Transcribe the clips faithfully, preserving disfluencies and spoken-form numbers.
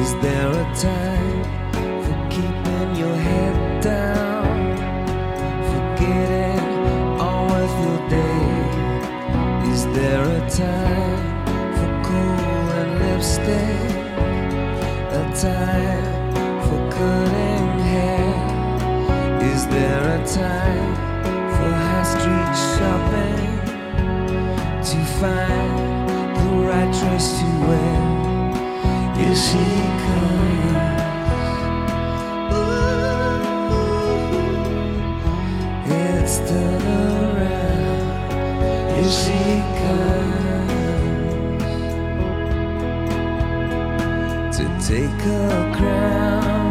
Is there a time for keeping your head down, forgetting all worth your day? Is there a time for cool and lipstick, a time for cutting hair? Is there a time for high street shopping, to find the right dress to wear? Here she comes, ooh, it's turn around. Here she comes to take her crown.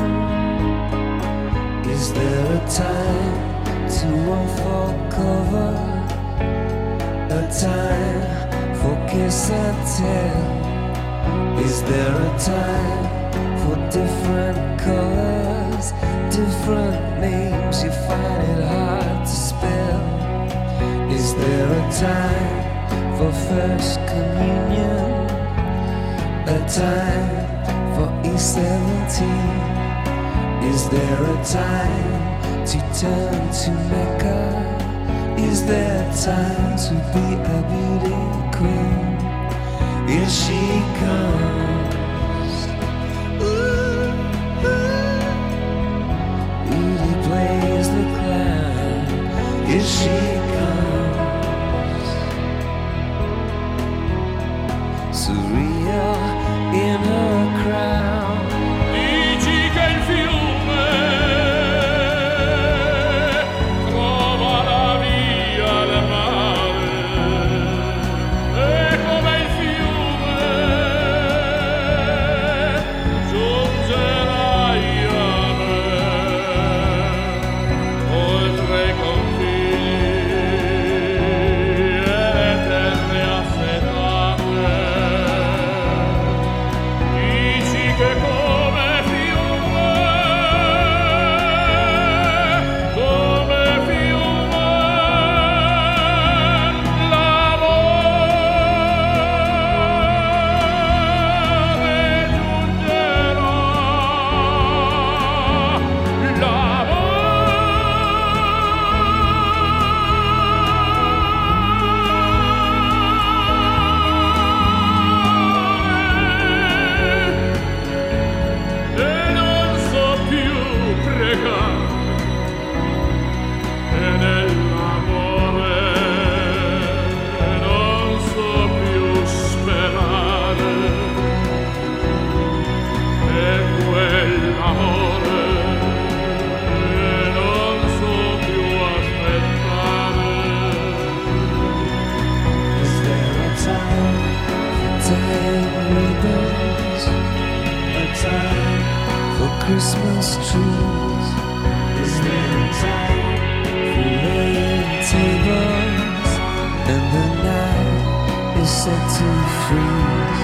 Is there a time to unfold cover, a time for kiss and tell? Is there a time for different colors, different names you find it hard to spell? Is there a time for first communion, a time for E seventeen? Is there a time to turn to Mecca? Is there time to be a beauty queen? Here she comes, ooh, ooh. Beauty plays the clown. Here she comes, surreal in her crown. Dici che il fiume trova la via al mare, e come il fiume giungerai a me, oltre i confini e le terre affetate. Dici che come fiume, come fiume, l'amore giungerà, l'amore. E non so più pregare, e nell'amore non so più sperare, e quell'amore non so più aspettare. Is there a time for tying ribbons, a time for Christmas trees? Is there a time for laying tables, and the night is set to freeze?